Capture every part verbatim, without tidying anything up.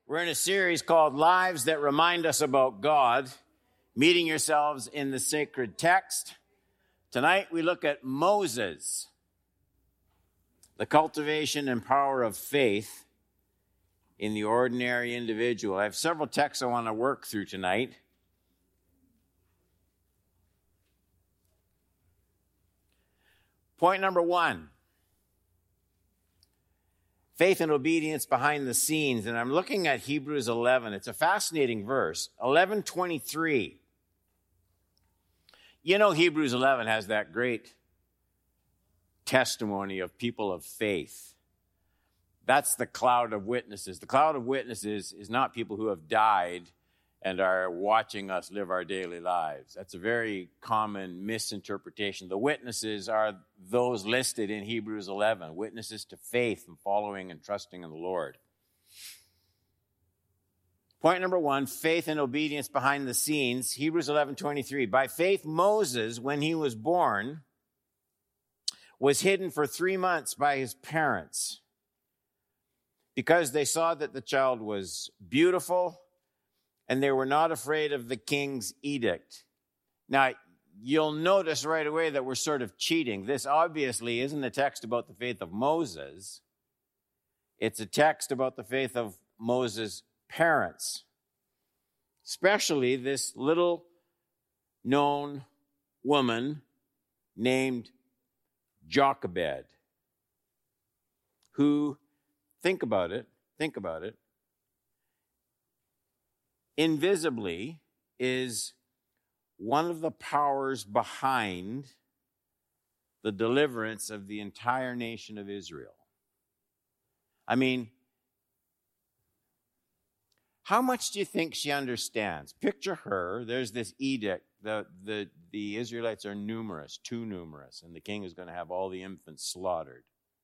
We're in a series called Lives That Remind Us About God, meeting yourselves in the sacred text. Tonight we look at Moses, the cultivation and power of faith in the ordinary individual. I have several texts I want to work through tonight. Point number one. Faith and obedience behind the scenes. And I'm looking at Hebrews eleven. It's a fascinating verse. eleven twenty-three. You know, Hebrews eleven has that great testimony of people of faith. That's the cloud of witnesses. The cloud of witnesses is not people who have died and are watching us live our daily lives. That's a very common misinterpretation. The witnesses are those listed in Hebrews eleven, witnesses to faith and following and trusting in the Lord. Point number one, faith and obedience behind the scenes. Hebrews eleven twenty-three. By faith, Moses, when he was born, was hidden for three months by his parents because they saw that the child was beautiful, and they were not afraid of the king's edict. Now, you'll notice right away that we're sort of cheating. This obviously isn't a text about the faith of Moses. It's a text about the faith of Moses' parents, especially this little known woman named Jochebed, who, think about it, think about it, invisibly is one of the powers behind the deliverance of the entire nation of Israel. I mean, how much do you think she understands? Picture her. There's this edict. The, the, the Israelites are numerous, too numerous, and the king is going to have all the infants slaughtered.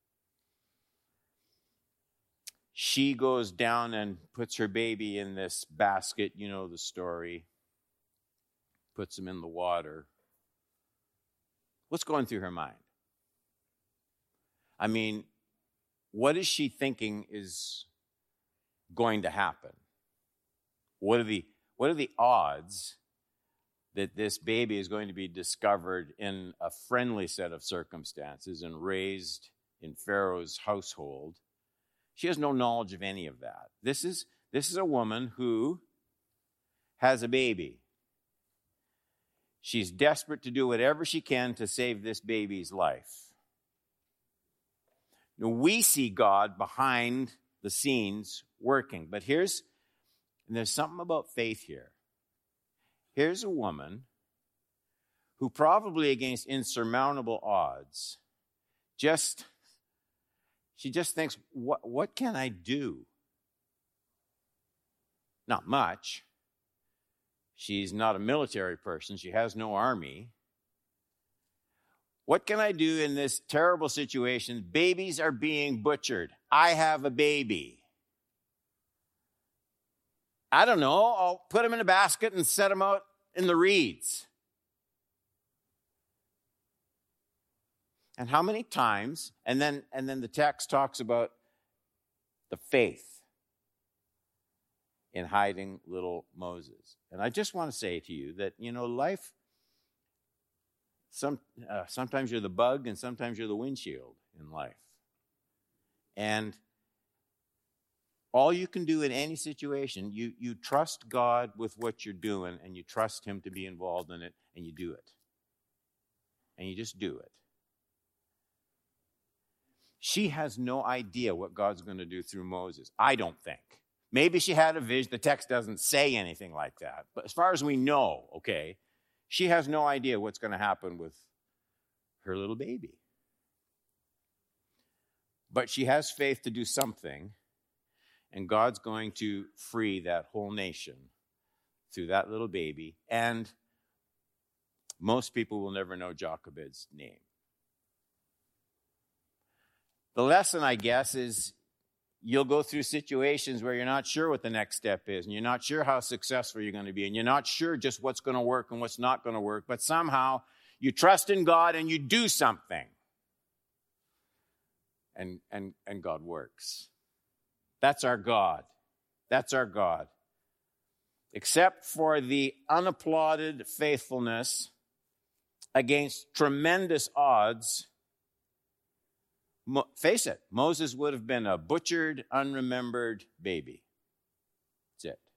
She goes down and puts her baby in this basket. You know the story. Puts him in the water. What's going through her mind? I mean, what is she thinking is going to happen? What are the, what are the odds that this baby is going to be discovered in a friendly set of circumstances and raised in Pharaoh's household? She has no knowledge of any of that. This is, this is a woman who has a baby. She's desperate to do whatever she can to save this baby's life. Now, we see God behind the scenes working. But here's, and there's something about faith here. Here's a woman who probably against insurmountable odds just... She just thinks, what, what can I do? Not much. She's not a military person. She has no army. What can I do in this terrible situation? Babies are being butchered. I have a baby. I don't know. I'll put him in a basket and set him out in the reeds. And how many times, and then and then the text talks about the faith in hiding little Moses. And I just want to say to you that, you know, life, some uh, sometimes you're the bug and sometimes you're the windshield in life. And all you can do in any situation, you, you trust God with what you're doing and you trust him to be involved in it and you do it. And you just do it. She has no idea what God's going to do through Moses. I don't think. Maybe she had a vision. The text doesn't say anything like that. But as far as we know, okay, she has no idea what's going to happen with her little baby. But she has faith to do something, and God's going to free that whole nation through that little baby. And most people will never know Jochebed's name. The lesson, I guess, is you'll go through situations where you're not sure what the next step is, and you're not sure how successful you're going to be, and you're not sure just what's going to work and what's not going to work, but somehow you trust in God and you do something. And, and, and God works. That's our God. That's our God. Except for the unapplauded faithfulness against tremendous odds, Mo- face it, Moses would have been a butchered, unremembered baby. That's it.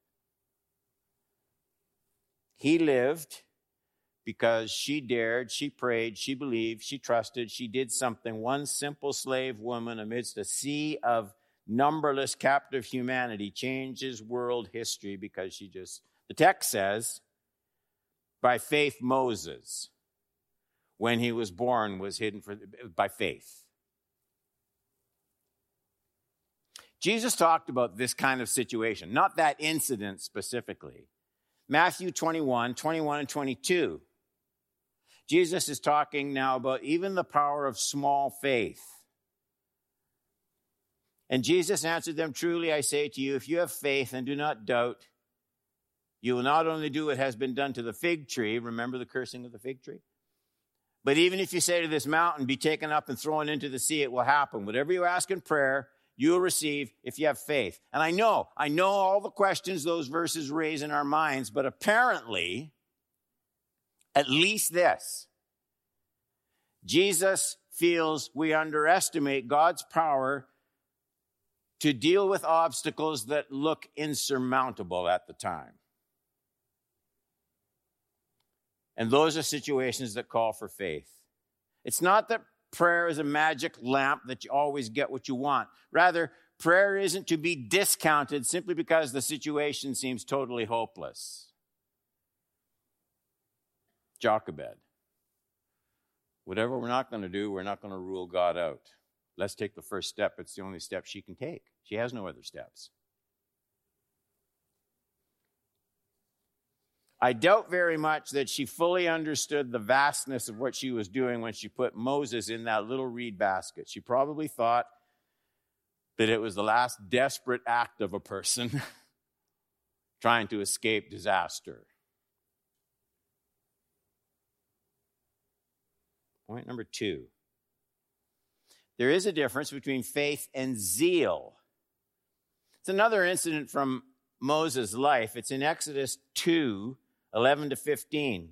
He lived because she dared, she prayed, she believed, she trusted, she did something. One simple slave woman amidst a sea of numberless captive humanity changes world history because she just, the text says, by faith Moses, when he was born, was hidden for by faith. Jesus talked about this kind of situation, not that incident specifically. Matthew twenty-one, twenty-one and twenty-two. Jesus is talking now about even the power of small faith. And Jesus answered them, truly I say to you, if you have faith and do not doubt, you will not only do what has been done to the fig tree, remember the cursing of the fig tree? But even if you say to this mountain, be taken up and thrown into the sea, it will happen. Whatever you ask in prayer, you will receive if you have faith. And I know, I know all the questions those verses raise in our minds, but apparently, at least this, Jesus feels we underestimate God's power to deal with obstacles that look insurmountable at the time. And those are situations that call for faith. It's not that prayer is a magic lamp that you always get what you want. Rather, prayer isn't to be discounted simply because the situation seems totally hopeless. Jochebed. Whatever we're not going to do, we're not going to rule God out. Let's take the first step. It's the only step she can take. She has no other steps. I doubt very much that she fully understood the vastness of what she was doing when she put Moses in that little reed basket. She probably thought that it was the last desperate act of a person trying to escape disaster. Point number two. There is a difference between faith and zeal. It's another incident from Moses' life. It's in Exodus two, eleven to fifteen.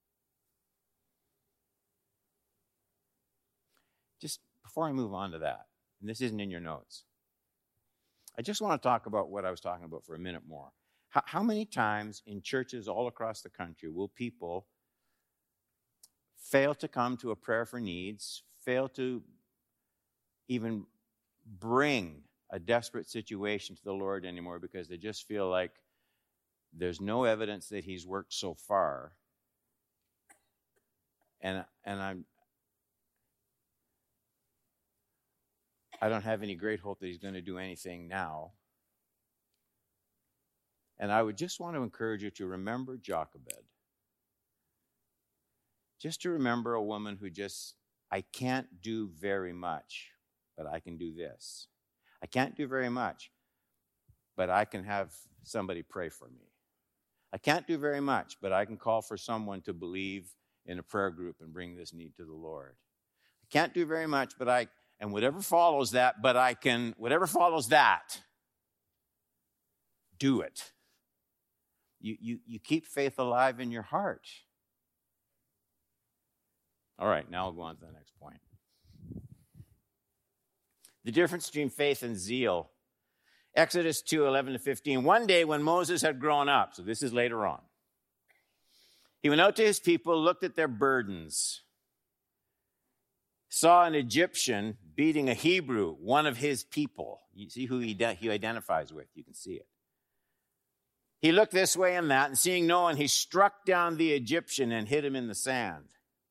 Just before I move on to that, and this isn't in your notes, I just want to talk about what I was talking about for a minute more. How, how many times in churches all across the country will people fail to come to a prayer for needs, fail to even bring a desperate situation to the Lord anymore because they just feel like there's no evidence that he's worked so far. And and I'm I don't have any great hope that he's going to do anything now. And I would just want to encourage you to remember Jochebed. Just to remember a woman who just, I can't do very much, but I can do this. I can't do very much, but I can have somebody pray for me. I can't do very much, but I can call for someone to believe in a prayer group and bring this need to the Lord. I can't do very much, but I, and whatever follows that, but I can, whatever follows that, do it. You, you, you keep faith alive in your heart. All right, now I'll go on to the next point. The difference between faith and zeal. Exodus two, eleven to fifteen. One day when Moses had grown up, so this is later on, he went out to his people, looked at their burdens, saw an Egyptian beating a Hebrew, one of his people. You see who he, he identifies with. You can see it. He looked this way and that, and seeing no one, he struck down the Egyptian and hid him in the sand.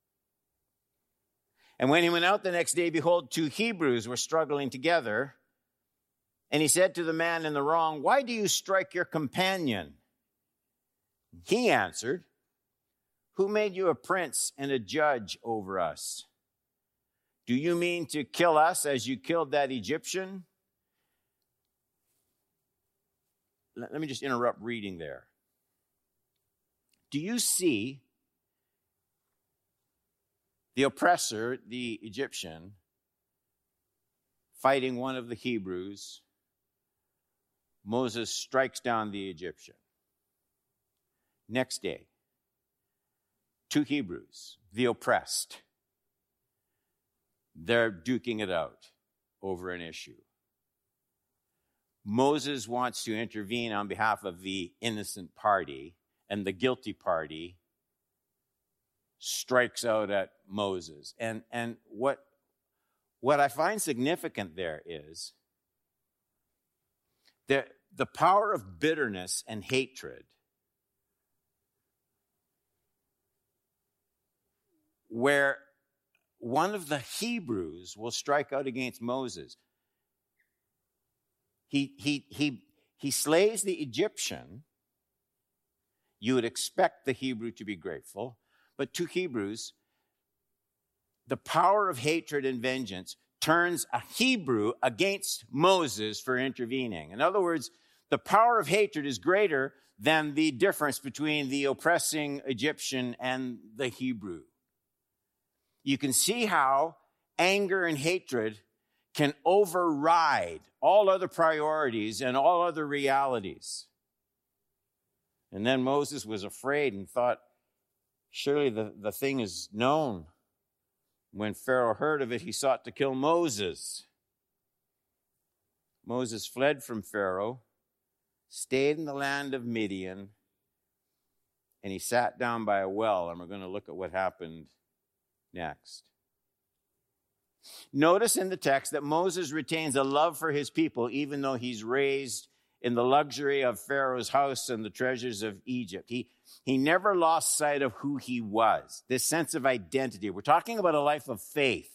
And when he went out the next day, behold, two Hebrews were struggling together. And he said to the man in the wrong, why do you strike your companion? He answered, who made you a prince and a judge over us? Do you mean to kill us as you killed that Egyptian? Let me just interrupt reading there. Do you see the oppressor, the Egyptian, fighting one of the Hebrews Moses strikes down the Egyptian. Next day, two Hebrews, the oppressed, they're duking it out over an issue. Moses wants to intervene on behalf of the innocent party, and the guilty party strikes out at Moses. And, and what, what I find significant there is that the power of bitterness and hatred where one of the Hebrews will strike out against Moses. He, he, he, he slays the Egyptian. You would expect the Hebrew to be grateful. But two Hebrews, the power of hatred and vengeance turns a Hebrew against Moses for intervening. In other words, the power of hatred is greater than the difference between the oppressing Egyptian and the Hebrew. You can see how anger and hatred can override all other priorities and all other realities. And then Moses was afraid and thought, surely the, the thing is known. When Pharaoh heard of it, he sought to kill Moses. Moses fled from Pharaoh, stayed in the land of Midian, and he sat down by a well. And we're going to look at what happened next. Notice in the text that Moses retains a love for his people, even though he's raised in the luxury of Pharaoh's house and the treasures of Egypt. He, he never lost sight of who he was, this sense of identity. We're talking about a life of faith.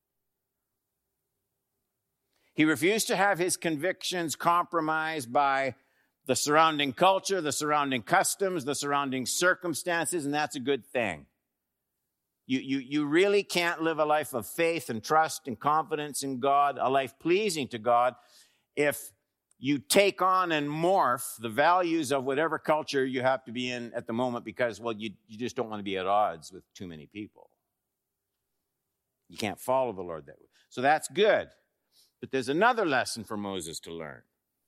He refused to have his convictions compromised by the surrounding culture, the surrounding customs, the surrounding circumstances, and that's a good thing. You, you, you really can't live a life of faith and trust and confidence in God, a life pleasing to God, if you take on and morph the values of whatever culture you have to be in at the moment because, well, you, you just don't want to be at odds with too many people. You can't follow the Lord that way. So that's good. But there's another lesson for Moses to learn.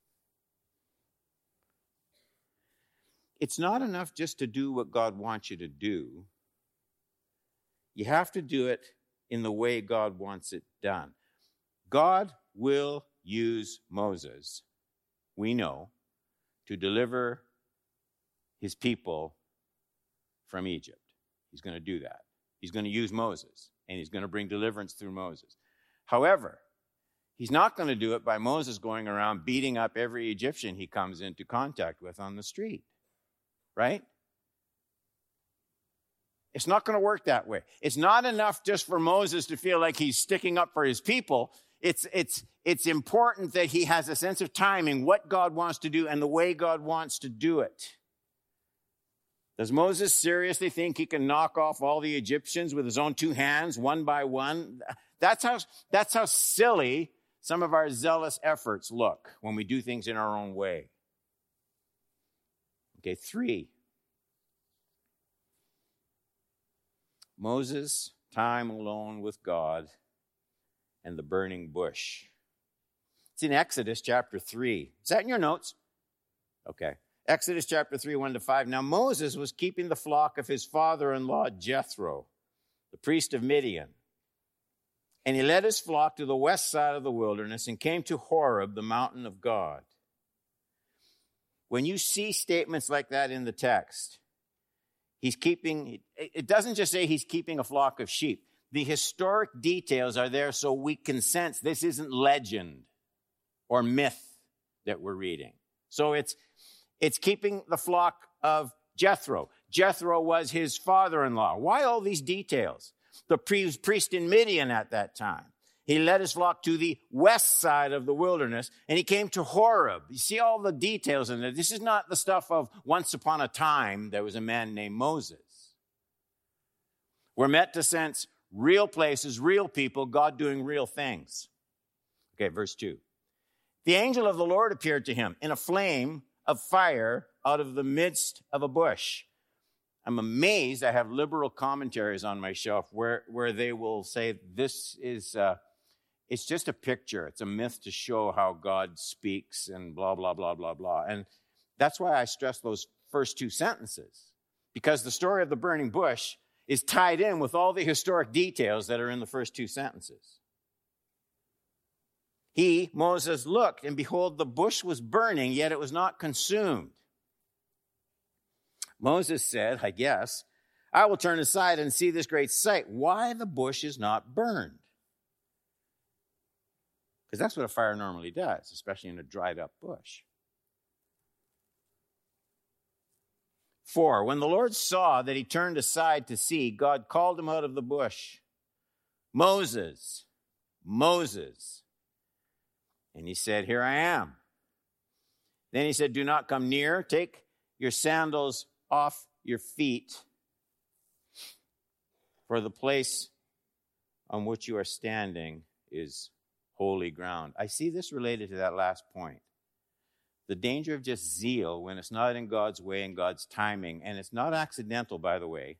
It's not enough just to do what God wants you to do. You have to do it in the way God wants it done. God will use Moses, we know, to deliver his people from Egypt. He's going to do that. He's going to use Moses, and he's going to bring deliverance through Moses. However, he's not going to do it by Moses going around beating up every Egyptian he comes into contact with on the street, right? It's not going to work that way. It's not enough just for Moses to feel like he's sticking up for his people. It's, it's, it's important that he has a sense of timing, what God wants to do and the way God wants to do it. Does Moses seriously think he can knock off all the Egyptians with his own two hands, one by one? That's how, that's how silly some of our zealous efforts look when we do things in our own way. Okay, three. Moses' time alone with God and the burning bush. It's in Exodus chapter three. Is that in your notes? Okay. Exodus chapter three, one to five. Now Moses was keeping the flock of his father-in-law Jethro, the priest of Midian. And he led his flock to the west side of the wilderness and came to Horeb, the mountain of God. When you see statements like that in the text, he's keeping, it doesn't just say he's keeping a flock of sheep. The historic details are there so we can sense this isn't legend or myth that we're reading. So it's, it's keeping the flock of Jethro. Jethro was his father-in-law. Why all these details? The priest in Midian at that time. He led his flock to the west side of the wilderness, and he came to Horeb. You see all the details in there. This is not the stuff of once upon a time there was a man named Moses. We're meant to sense real places, real people, God doing real things. Okay, verse two. The angel of the Lord appeared to him in a flame of fire out of the midst of a bush. I'm amazed. I have liberal commentaries on my shelf where, where they will say this is... Uh, it's just a picture. It's a myth to show how God speaks and blah, blah, blah, blah, blah. And that's why I stress those first two sentences, because the story of the burning bush is tied in with all the historic details that are in the first two sentences. He, Moses, looked, and behold, the bush was burning, yet it was not consumed. Moses said, I guess, I will turn aside and see this great sight, why the bush is not burned. Because that's what a fire normally does, especially in a dried up bush. Four, when the Lord saw that he turned aside to see, God called him out of the bush, Moses, Moses. And he said, here I am. Then he said, do not come near. Take your sandals off your feet, for the place on which you are standing is holy ground. I see this related to that last point. The danger of just zeal when it's not in God's way and God's timing, and it's not accidental, by the way,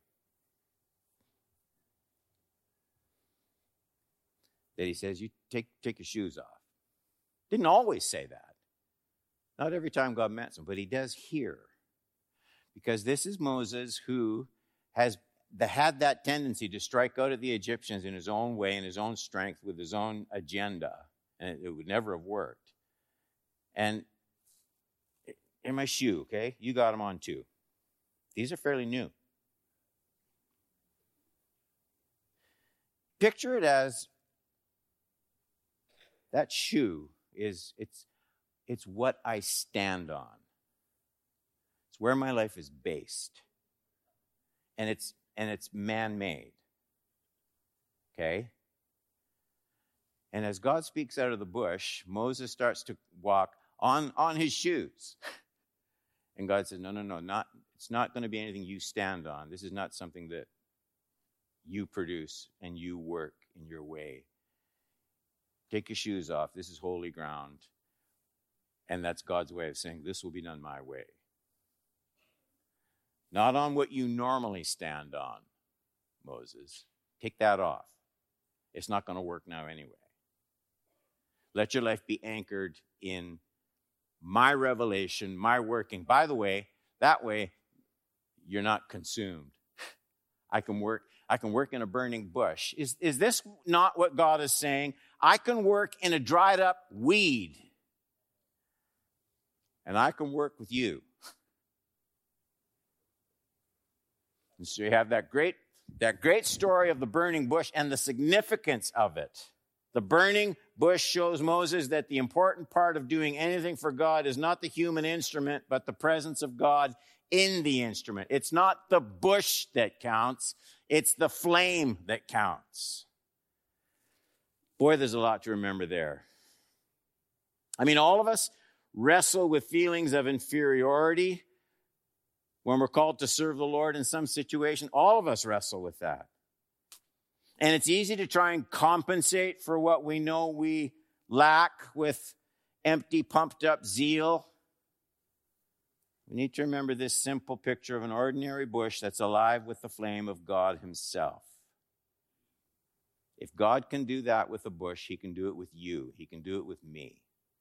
that he says, you take, take your shoes off. Didn't always say that. Not every time God mentions him, but he does here. Because this is Moses who has had that tendency to strike out at the Egyptians in his own way, in his own strength, with his own agenda. And it would never have worked. And in my shoe, okay? You got them on too. These are fairly new. Picture it as that shoe is, it's, it's what I stand on. It's where my life is based. And it's, and it's man-made. Okay? And as God speaks out of the bush, Moses starts to walk on, on his shoes. And God says, no, no, no, not, it's not going to be anything you stand on. This is not something that you produce and you work in your way. Take your shoes off. This is holy ground. And that's God's way of saying, this will be done my way. Not on what you normally stand on, Moses. Take that off. It's not going to work now anyway. Let your life be anchored in my revelation, my working. By the way, that way, you're not consumed. I can work, I can work in a burning bush. Is, is this not what God is saying? I can work in a dried up weed. And I can work with you. And so you have that great, that great story of the burning bush and the significance of it. The burning bush shows Moses that the important part of doing anything for God is not the human instrument, but the presence of God in the instrument. It's not the bush that counts. It's the flame that counts. Boy, there's a lot to remember there. I mean, all of us wrestle with feelings of inferiority when we're called to serve the Lord in some situation. All of us wrestle with that. And it's easy to try and compensate for what we know we lack with empty, pumped-up zeal. We need to remember this simple picture of an ordinary bush that's alive with the flame of God himself. If God can do that with a bush, he can do it with you. He can do it with me.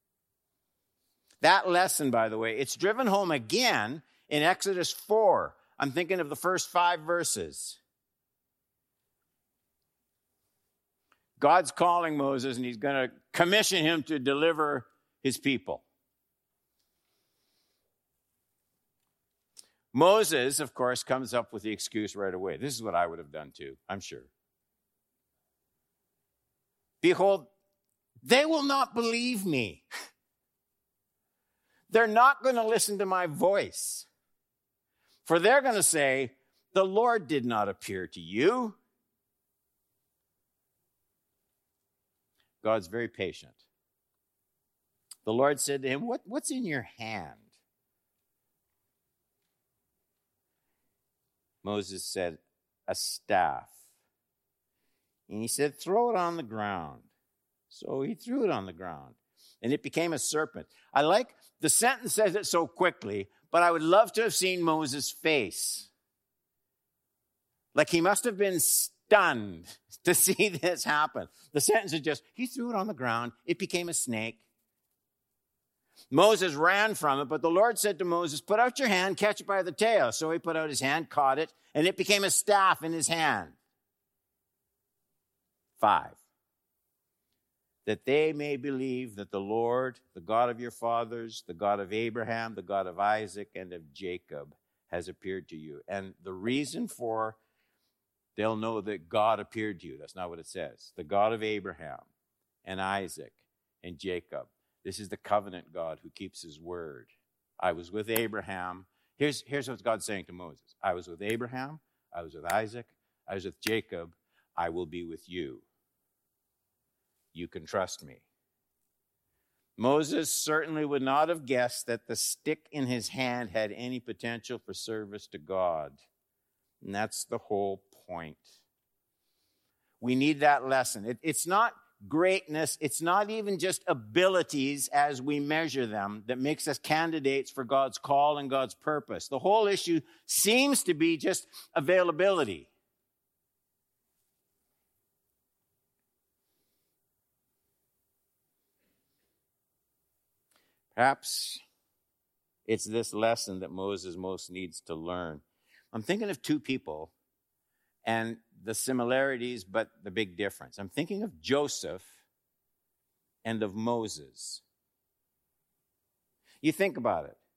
That lesson, by the way, it's driven home again in Exodus four. I'm thinking of the first five verses. God's calling Moses, and he's going to commission him to deliver his people. Moses, of course, comes up with the excuse right away. This is what I would have done too, I'm sure. Behold, they will not believe me. They're not going to listen to my voice. For they're going to say, the Lord did not appear to you. God's very patient. The Lord said to him, what, what's in your hand? Moses said, a staff. And he said, throw it on the ground. So he threw it on the ground, and it became a serpent. I like, the sentence says it so quickly, but I would love to have seen Moses' face. Like he must have been stunned to see this happen. The sentence is just, he threw it on the ground. It became a snake. Moses ran from it, but the Lord said to Moses, put out your hand, catch it by the tail. So he put out his hand, caught it, and it became a staff in his hand. Five, that they may believe that the Lord, the God of your fathers, the God of Abraham, the God of Isaac, and of Jacob, has appeared to you. And the reason for they'll know that God appeared to you, that's not what it says. The God of Abraham and Isaac and Jacob. This is the covenant God who keeps his word. I was with Abraham. Here's, here's what God's saying to Moses. I was with Abraham. I was with Isaac. I was with Jacob. I will be with you. You can trust me. Moses certainly would not have guessed that the stick in his hand had any potential for service to God. And that's the whole point. We need that lesson. It, it's not greatness. It's not even just abilities as we measure them that makes us candidates for God's call and God's purpose. The whole issue seems to be just availability. Perhaps it's this lesson that Moses most needs to learn. I'm thinking of two people and the similarities, but the big difference. I'm thinking of Joseph and of Moses. You think about it.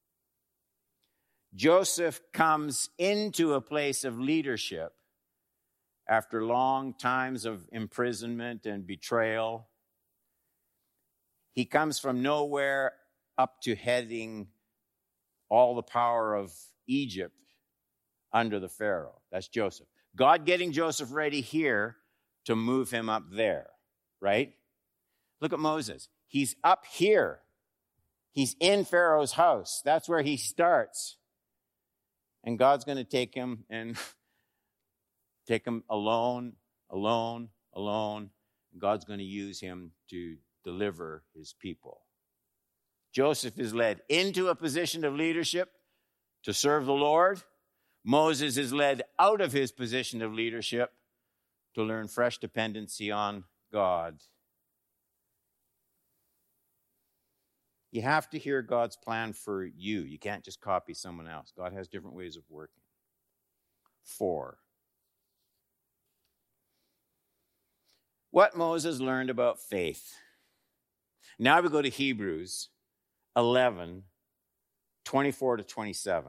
Joseph comes into a place of leadership after long times of imprisonment and betrayal. He comes from nowhere up to heading all the power of Egypt under the Pharaoh. That's Joseph. God getting Joseph ready here to move him up there, right? Look at Moses. He's up here. He's in Pharaoh's house. That's where he starts. And God's going to take him and take him alone, alone, alone. God's going to use him to deliver his people. Joseph is led into a position of leadership to serve the Lord. Moses is led out of his position of leadership to learn fresh dependency on God. You have to hear God's plan for you. You can't just copy someone else. God has different ways of working. Four. What Moses learned about faith. Now we go to Hebrews eleven, twenty-four to twenty-seven.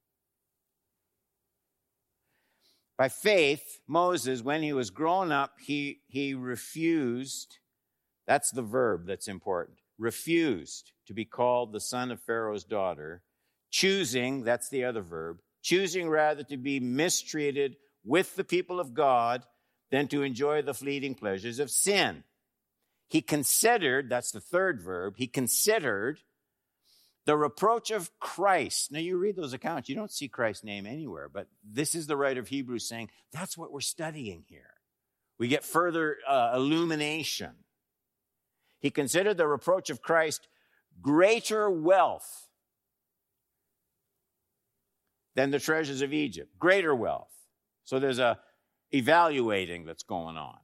By faith, Moses, when he was grown up, he, he refused, that's the verb that's important, refused to be called the son of Pharaoh's daughter, choosing, that's the other verb, choosing rather to be mistreated with the people of God than to enjoy the fleeting pleasures of sin. He considered, that's the third verb, he considered the reproach of Christ. Now you read those accounts, you don't see Christ's name anywhere, but this is the writer of Hebrews saying, that's what we're studying here. We get further uh, illumination. He considered the reproach of Christ greater wealth than the treasures of Egypt. Greater wealth. So there's a evaluating that's going on.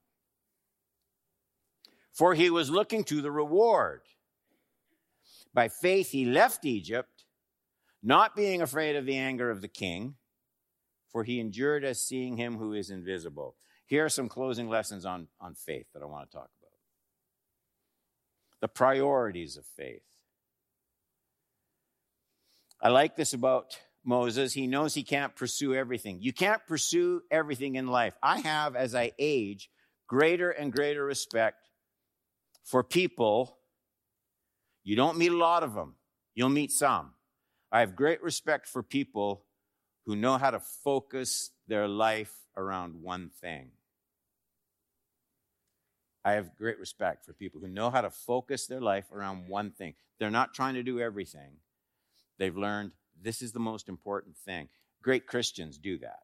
For he was looking to the reward. By faith he left Egypt, not being afraid of the anger of the king, for he endured as seeing him who is invisible. Here are some closing lessons on, on faith that I want to talk about. The priorities of faith. I like this about Moses. He knows he can't pursue everything. You can't pursue everything in life. I have, as I age, greater and greater respect for people. You don't meet a lot of them. You'll meet some. I have great respect for people who know how to focus their life around one thing. I have great respect for people who know how to focus their life around one thing. They're not trying to do everything. They've learned this is the most important thing. Great Christians do that.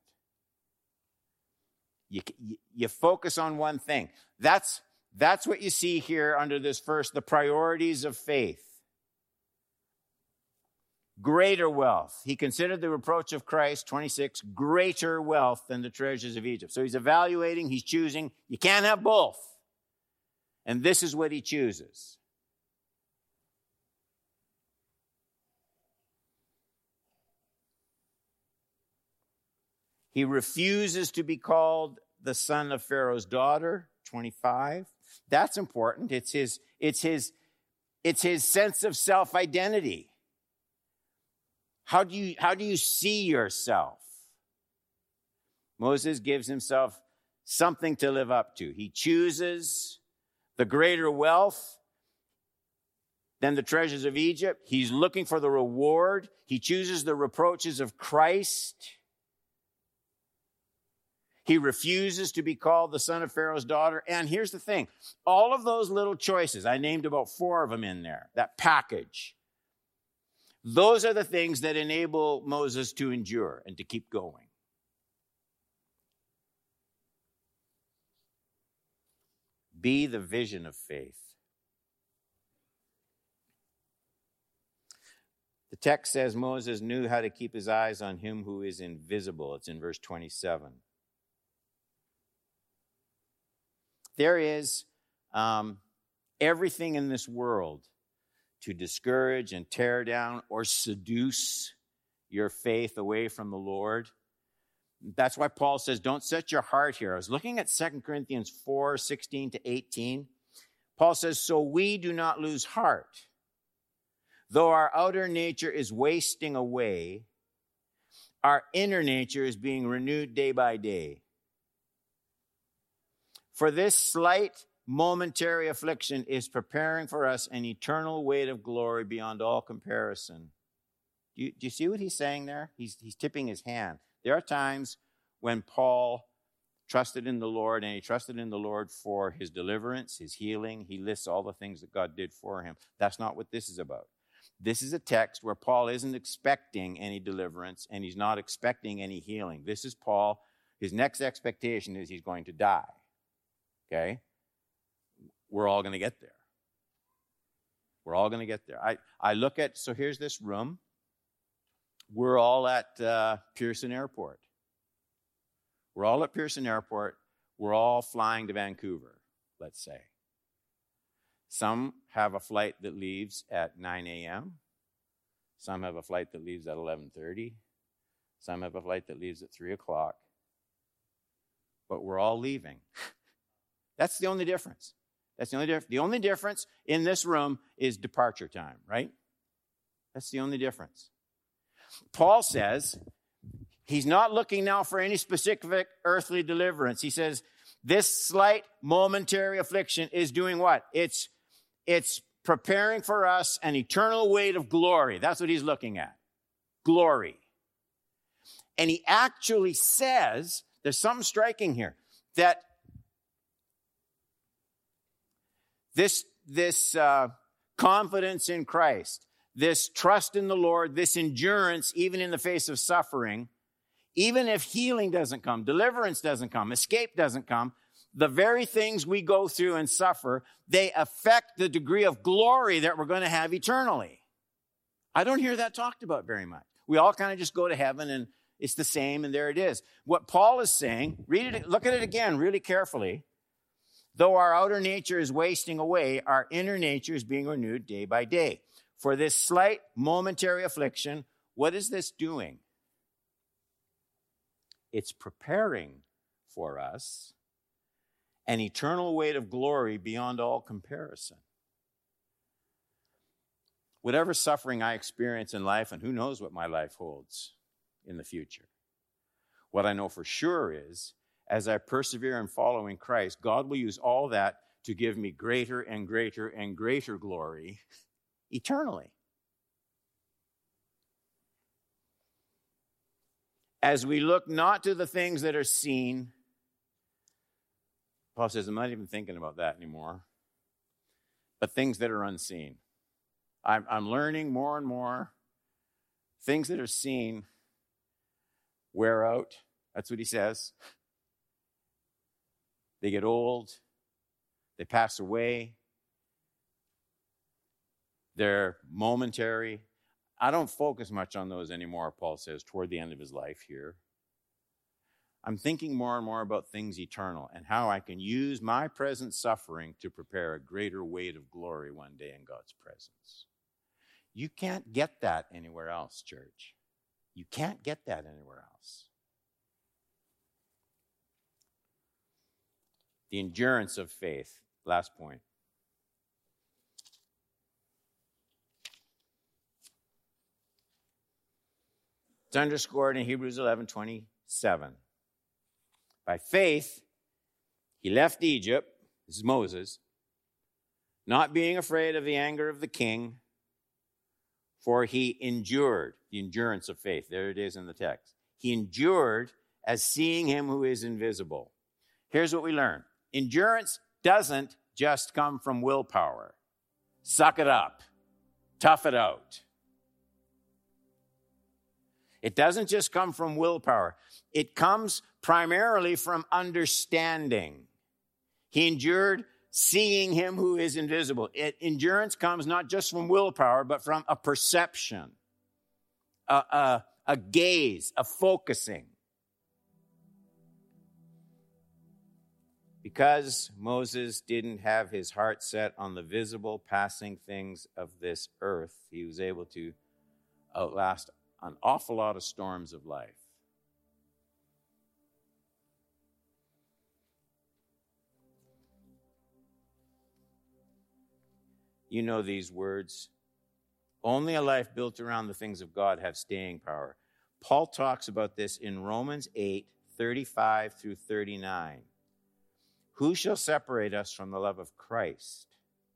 You, you, you focus on one thing. That's That's what you see here under this verse, the priorities of faith. Greater wealth. He considered the reproach of Christ, twenty-six, greater wealth than the treasures of Egypt. So he's evaluating, he's choosing. You can't have both. And this is what he chooses. He refuses to be called the son of Pharaoh's daughter, twenty-five. That's important. It's his, it's his, it's his sense of self-identity. How do you, how do you see yourself? Moses gives himself something to live up to. He chooses the greater wealth than the treasures of Egypt. He's looking for the reward. He chooses the reproaches of Christ. He refuses to be called the son of Pharaoh's daughter. And here's the thing. All of those little choices, I named about four of them in there, that package. Those are the things that enable Moses to endure and to keep going. Be the vision of faith. The text says Moses knew how to keep his eyes on him who is invisible. It's in verse twenty-seven. There is um, everything in this world to discourage and tear down or seduce your faith away from the Lord. That's why Paul says, don't set your heart here. I was looking at Second Corinthians four, sixteen to eighteen. Paul says, so we do not lose heart. Though our outer nature is wasting away, our inner nature is being renewed day by day. For this slight momentary affliction is preparing for us an eternal weight of glory beyond all comparison. Do you, do you see what he's saying there? He's, he's tipping his hand. There are times when Paul trusted in the Lord, and he trusted in the Lord for his deliverance, his healing. He lists all the things that God did for him. That's not what this is about. This is a text where Paul isn't expecting any deliverance, and he's not expecting any healing. This is Paul. His next expectation is he's going to die. Okay? We're all going to get there. We're all going to get there. I, I look at, so here's this room. We're all at uh, Pearson Airport. We're all at Pearson Airport. We're all flying to Vancouver, let's say. Some have a flight that leaves at nine a.m. Some have a flight that leaves at eleven thirty. Some have a flight that leaves at three o'clock. But we're all leaving. That's the only difference. That's the only difference. The only difference in this room is departure time, right? That's the only difference. Paul says he's not looking now for any specific earthly deliverance. He says this slight momentary affliction is doing what? It's, it's preparing for us an eternal weight of glory. That's what he's looking at. Glory. And he actually says, there's something striking here, that This, this uh, confidence in Christ, this trust in the Lord, this endurance, even in the face of suffering, even if healing doesn't come, deliverance doesn't come, escape doesn't come, the very things we go through and suffer, they affect the degree of glory that we're going to have eternally. I don't hear that talked about very much. We all kind of just go to heaven and it's the same and there it is. What Paul is saying, read it, look at it again really carefully. Though our outer nature is wasting away, our inner nature is being renewed day by day. For this slight momentary affliction, what is this doing? It's preparing for us an eternal weight of glory beyond all comparison. Whatever suffering I experience in life, and who knows what my life holds in the future, what I know for sure is, as I persevere in following Christ, God will use all that to give me greater and greater and greater glory eternally. As we look not to the things that are seen, Paul says, I'm not even thinking about that anymore, but things that are unseen. I'm, I'm learning more and more. Things that are seen wear out. That's what he says. They get old. They pass away. They're momentary. I don't focus much on those anymore, Paul says, toward the end of his life here. I'm thinking more and more about things eternal and how I can use my present suffering to prepare a greater weight of glory one day in God's presence. You can't get that anywhere else, church. You can't get that anywhere else. The endurance of faith. Last point. It's underscored in Hebrews eleven twenty-seven. By faith, he left Egypt, this is Moses, not being afraid of the anger of the king, for he endured, the endurance of faith. There it is in the text. He endured as seeing him who is invisible. Here's what we learn. Endurance doesn't just come from willpower. Suck it up. Tough it out. It doesn't just come from willpower. It comes primarily from understanding. He endured seeing him who is invisible. It, endurance comes not just from willpower, but from a perception, a, a, a gaze, a focusing. Because Moses didn't have his heart set on the visible, passing things of this earth, he was able to outlast an awful lot of storms of life. You know these words. Only a life built around the things of God have staying power. Paul talks about this in Romans eight, thirty-five through thirty-nine. Who shall separate us from the love of Christ?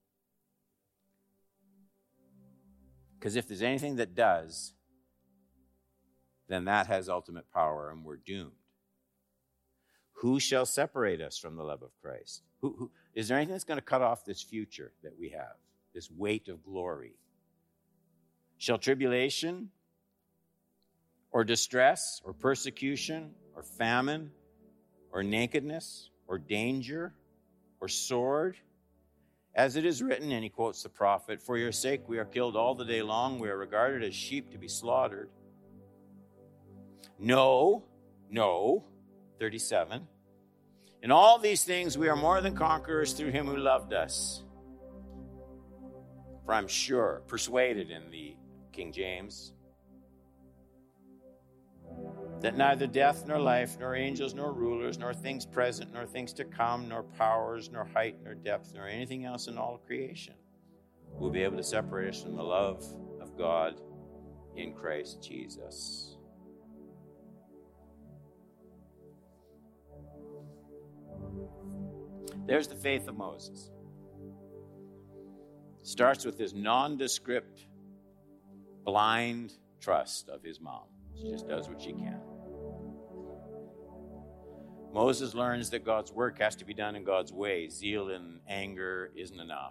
Because if there's anything that does, then that has ultimate power and we're doomed. Who shall separate us from the love of Christ? Who, who, is there anything that's going to cut off this future that we have, this weight of glory? Shall tribulation or distress or persecution or famine or nakedness or danger or sword? As it is written, and he quotes the prophet, for your sake we are killed all the day long. We are regarded as sheep to be slaughtered. No, no, thirty-seven. In all these things we are more than conquerors through him who loved us. For I'm sure, persuaded in the King James, that neither death nor life, nor angels, nor rulers, nor things present, nor things to come, nor powers, nor height, nor depth, nor anything else in all creation will be able to separate us from the love of God in Christ Jesus. There's the faith of Moses. Starts with this nondescript, blind trust of his mom. She just does what she can. Moses learns that God's work has to be done in God's way. Zeal and anger isn't enough.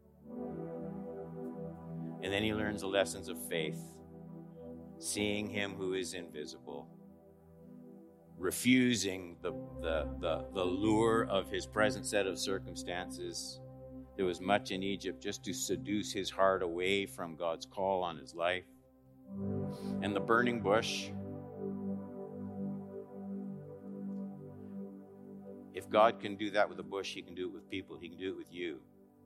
And then he learns the lessons of faith, seeing him who is invisible, refusing the, the, the, the lure of his present set of circumstances. There was much in Egypt just to seduce his heart away from God's call on his life. And the burning bush. If God can do that with a bush, he can do it with people. He can do it with you.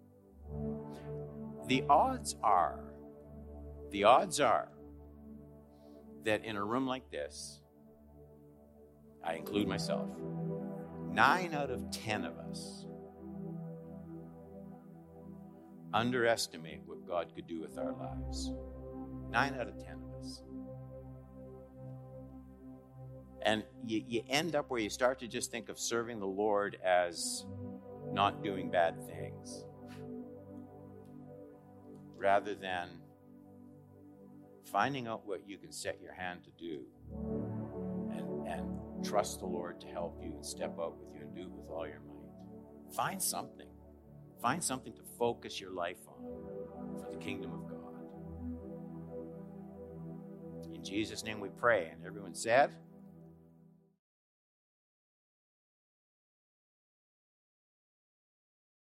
The odds are, the odds are that in a room like this, I include myself, nine out of ten of us underestimate what God could do with our lives. Nine out of ten of us. And you, you end up where you start to just think of serving the Lord as not doing bad things, rather than finding out what you can set your hand to do and, and trust the Lord to help you and step out with you and do it with all your might. Find something. Find something to focus your life on for the kingdom of God. In Jesus' name we pray. And everyone said...